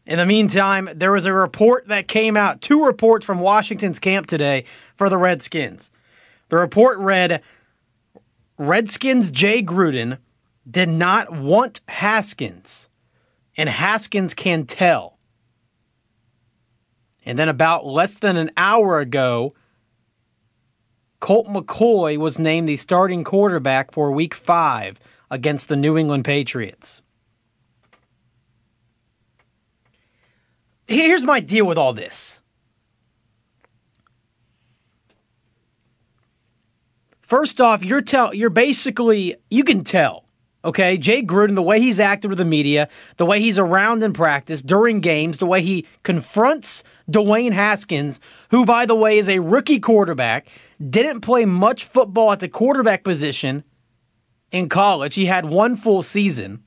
In the meantime, there was a report that came out, 2 reports from Washington's camp today for the Redskins. The report read, Redskins Jay Gruden did not want Haskins, and Haskins can tell. And then about less than an hour ago, Colt McCoy was named the starting quarterback for Week 5 against the New England Patriots. Here's my deal with all this. First off, you're basically, you can tell, okay? Jay Gruden, the way he's acted with the media, the way he's around in practice, during games, the way he confronts Dwayne Haskins, who, by the way, is a rookie quarterback, didn't play much football at the quarterback position in college. He had 1 full season.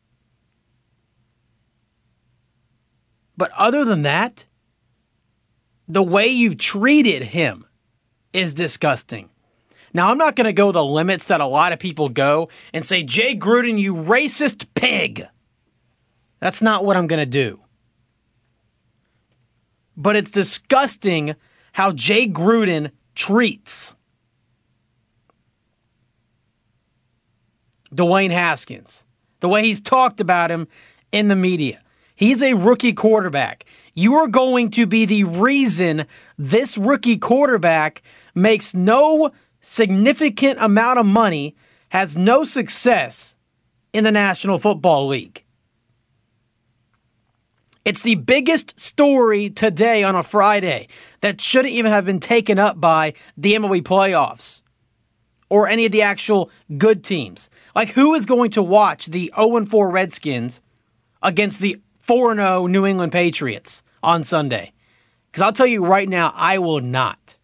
But other than that, the way you've treated him is disgusting. Now, I'm not going to go the limits that a lot of people go and say, Jay Gruden, you racist pig. That's not what I'm going to do. But it's disgusting how Jay Gruden treats Dwayne Haskins. The way he's talked about him in the media. He's a rookie quarterback. You are going to be the reason this rookie quarterback makes no significant amount of money, has no success in the National Football League. It's the biggest story today on a Friday that shouldn't even have been taken up by the MLB playoffs or any of the actual good teams. Like, who is going to watch the 0-4 Redskins against the 4-0 New England Patriots on Sunday? Because I'll tell you right now, I will not.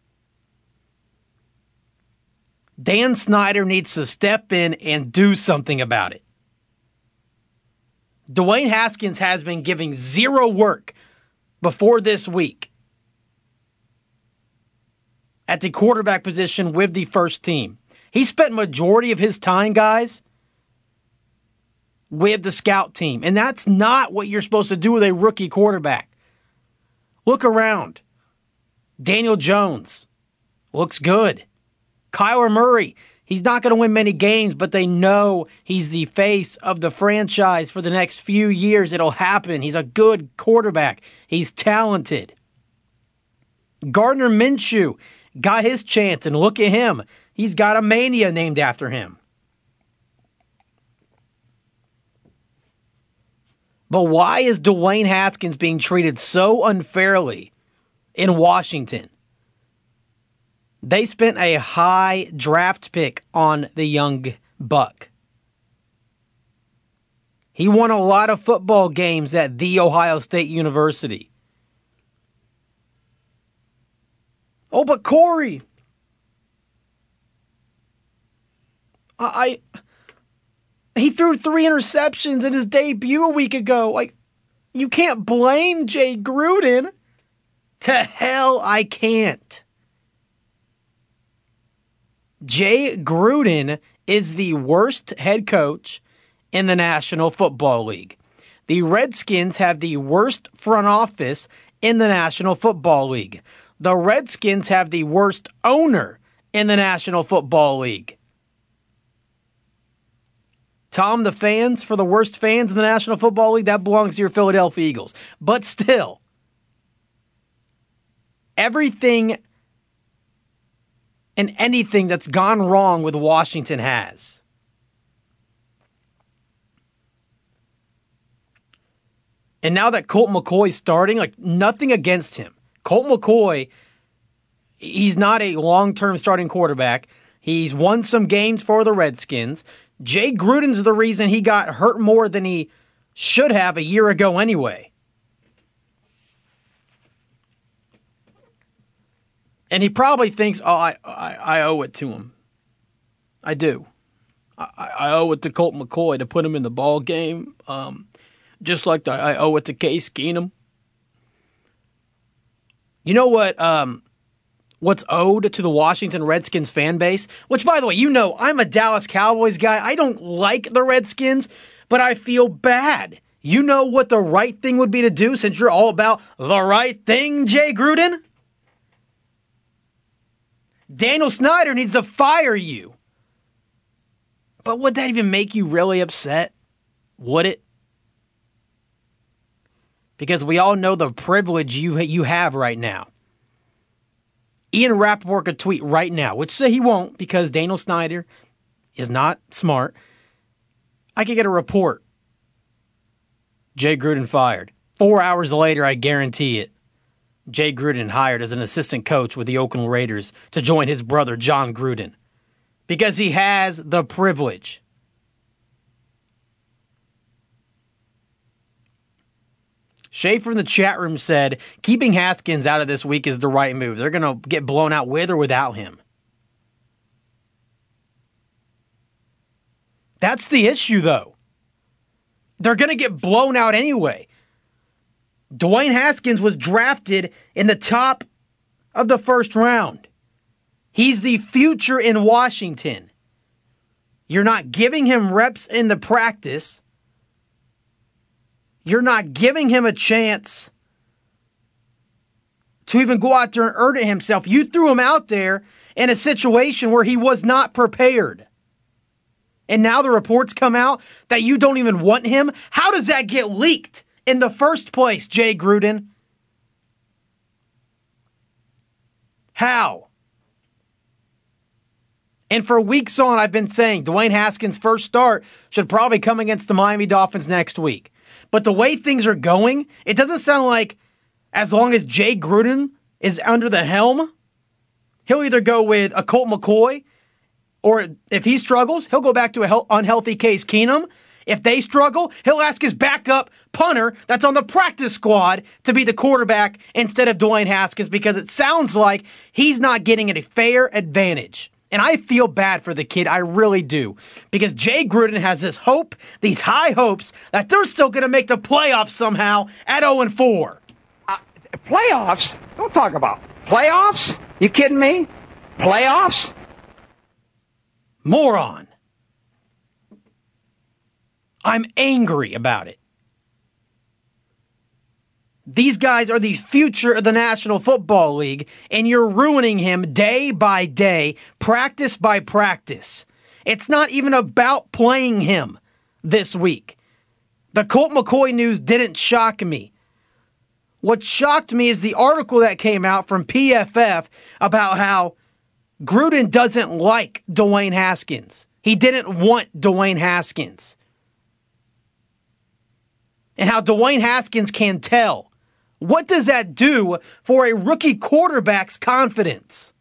Dan Snyder needs to step in and do something about it. Dwayne Haskins has been giving zero work before this week at the quarterback position with the first team. He spent majority of his time, guys, with the scout team. And that's not what you're supposed to do with a rookie quarterback. Look around. Daniel Jones looks good. Kyler Murray, he's not going to win many games, but they know he's the face of the franchise for the next few years. It'll happen. He's a good quarterback. He's talented. Gardner Minshew got his chance, and look at him. He's got a mania named after him. But why is Dwayne Haskins being treated so unfairly in Washington? They spent a high draft pick on the young buck. He won a lot of football games at The Ohio State University. Oh, but Corey, he threw 3 interceptions in his debut a week ago. Like, you can't blame Jay Gruden. To hell, I can't. Jay Gruden is the worst head coach in the National Football League. The Redskins have the worst front office in the National Football League. The Redskins have the worst owner in the National Football League. Tom, the fans, for the worst fans in the National Football League, that belongs to your Philadelphia Eagles. But still, everything and anything that's gone wrong with Washington has. And now that Colt McCoy's starting, like, nothing against him. Colt McCoy, he's not a long-term starting quarterback. He's won some games for the Redskins. Jay Gruden's the reason he got hurt more than he should have a year ago anyway. And he probably thinks, oh, I owe it to him. I do. I owe it to Colt McCoy to put him in the ball game. Just like I owe it to Case Keenum. You know what? What's owed to the Washington Redskins fan base? Which, by the way, you know, I'm a Dallas Cowboys guy. I don't like the Redskins, but I feel bad You know what the right thing would be to do since you're all about the right thing, Jay Gruden? Daniel Snyder needs to fire you. But would that even make you really upset? Would it? Because we all know the privilege you have right now. Ian Rappaport could tweet right now, which he won't because Daniel Snyder is not smart. I could get a report. Jay Gruden fired. 4 hours later, I guarantee it. Jay Gruden hired as an assistant coach with the Oakland Raiders to join his brother, John Gruden. Because he has the privilege. Schaefer in the chat room said, keeping Haskins out of this week is the right move. They're going to get blown out with or without him. That's the issue, though. They're going to get blown out anyway. Dwayne Haskins was drafted in the top of the first round. He's the future in Washington. You're not giving him reps in the practice. You're not giving him a chance to even go out there and earn it himself. You threw him out there in a situation where he was not prepared. And now the reports come out that you don't even want him. How does that get leaked in the first place, Jay Gruden? How? And for weeks on, I've been saying Dwayne Haskins' first start should probably come against the Miami Dolphins next week. But the way things are going, it doesn't sound like as long as Jay Gruden is under the helm, he'll either go with a Colt McCoy, or if he struggles, he'll go back to an unhealthy Case Keenum. If they struggle, he'll ask his backup punter that's on the practice squad to be the quarterback instead of Dwayne Haskins because it sounds like he's not getting a fair advantage. And I feel bad for the kid, I really do. Because Jay Gruden has this hope, these high hopes, that they're still going to make the playoffs somehow at 0-4. Playoffs? Don't talk about playoffs. You kidding me? Playoffs? Moron. I'm angry about it. These guys are the future of the National Football League, and you're ruining him day by day, practice by practice. It's not even about playing him this week. The Colt McCoy news didn't shock me. What shocked me is the article that came out from PFF about how Gruden doesn't like Dwayne Haskins. He didn't want Dwayne Haskins. And how Dwayne Haskins can tell. What does that do for a rookie quarterback's confidence?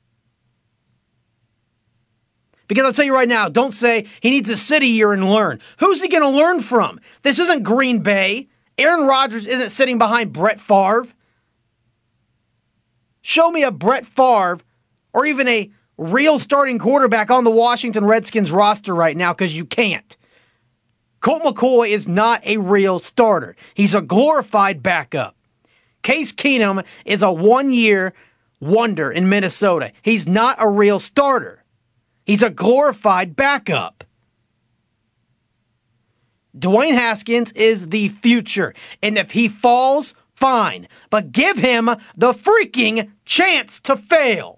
Because I'll tell you right now, don't say he needs to sit a year and learn. Who's he going to learn from? This isn't Green Bay. Aaron Rodgers isn't sitting behind Brett Favre. Show me a Brett Favre or even a real starting quarterback on the Washington Redskins roster right now, because you can't. Colt McCoy is not a real starter. He's a glorified backup. Case Keenum is a one-year wonder in Minnesota. He's not a real starter. He's a glorified backup. Dwayne Haskins is the future. And if he falls, fine. But give him the freaking chance to fail.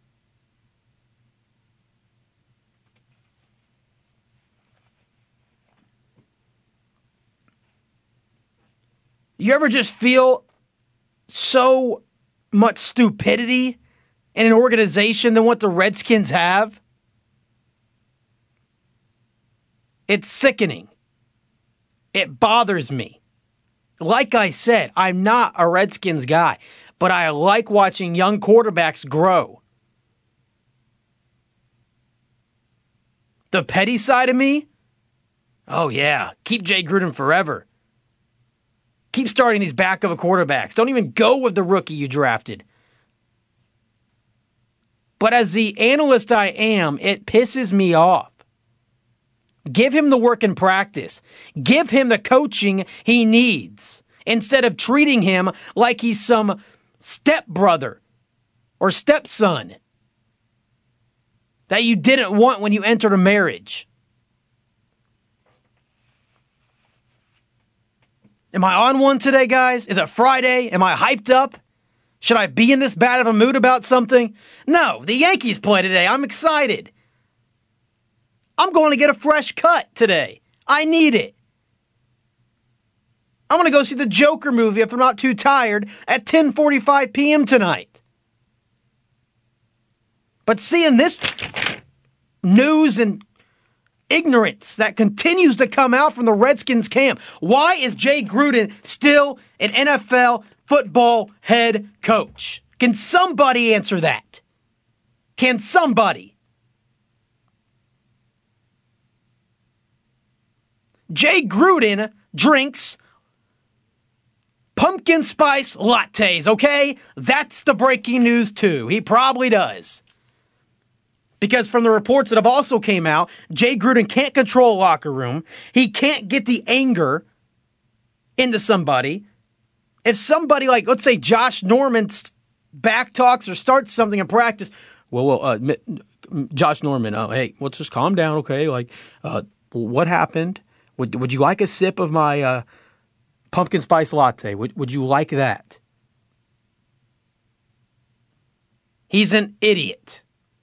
You ever just feel so much stupidity in an organization than what the Redskins have? It's sickening. It bothers me. Like I said, I'm not a Redskins guy, but I like watching young quarterbacks grow. The petty side of me? Oh yeah, keep Jay Gruden forever. Keep starting these backup quarterbacks. Don't even go with the rookie you drafted. But as the analyst I am, it pisses me off. Give him the work in practice. Give him the coaching he needs instead of treating him like he's some stepbrother or stepson that you didn't want when you entered a marriage. Am I on one today, guys? Is it Friday? Am I hyped up? Should I be in this bad of a mood about something? No, the Yankees play today. I'm excited. I'm going to get a fresh cut today. I need it. I'm going to go see the Joker movie if I'm not too tired at 10:45 p.m. tonight. But seeing this news and ignorance that continues to come out from the Redskins camp, why is Jay Gruden still an NFL football head coach? Can somebody answer that? Can somebody? Jay Gruden drinks pumpkin spice lattes, okay? That's the breaking news too. He probably does. Because from the reports that have also came out, Jay Gruden can't control a locker room. He can't get the anger into somebody. If somebody like, let's say Josh Norman back talks or starts something in practice, Josh Norman, hey, let's just calm down, okay? Like, what happened? Would you like a sip of my pumpkin spice latte? Would you like that? He's an idiot.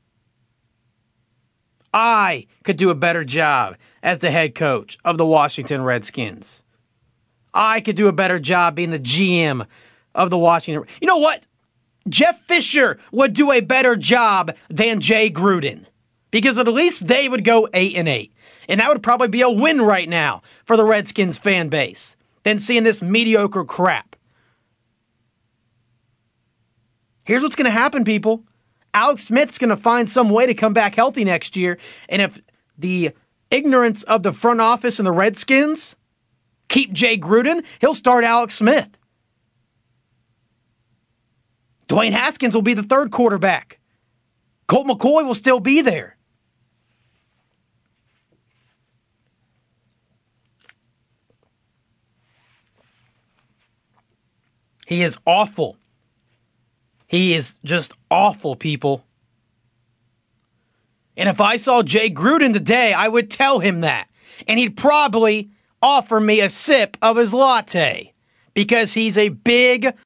I could do a better job as the head coach of the Washington Redskins. I could do a better job being the GM of the Washington. You know what? Jeff Fisher would do a better job than Jay Gruden. Because at least they would go 8-8. And that would probably be a win right now for the Redskins fan base than seeing this mediocre crap. Here's what's going to happen, people. Alex Smith's going to find some way to come back healthy next year. And if the ignorance of the front office and the Redskins keep Jay Gruden, he'll start Alex Smith. Dwayne Haskins will be the third quarterback. Colt McCoy will still be there. He is awful. He is just awful, people. And if I saw Jay Gruden today, I would tell him that. And he'd probably offer me a sip of his latte. Because he's a big